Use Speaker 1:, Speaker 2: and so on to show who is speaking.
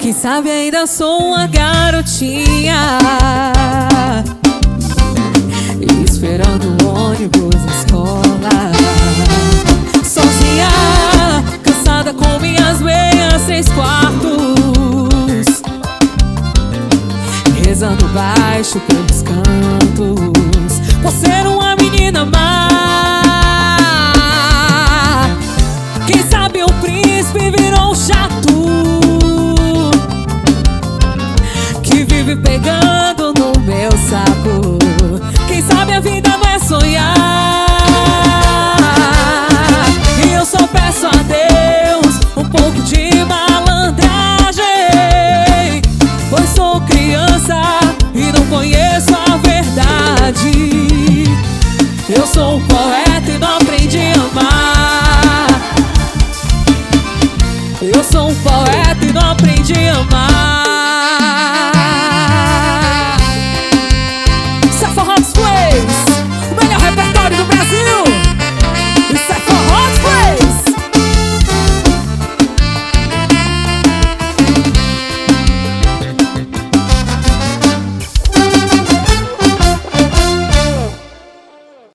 Speaker 1: Quem sabe ainda sou uma garotinha esperando o ônibus na escola, sozinha, cansada com minhas meias 3/4, rezando baixo pelos cantos por ser uma menina má. Quem sabe o príncipe virou um chato que vive pegando no meu saco. Quem sabe a vida não é sonhar, e eu só peço a Deus um pouco de malandragem, pois sou criança e não conheço a verdade. Eu sou um poeta e não aprendi a amar. Eu sou um poeta e não aprendi a amar.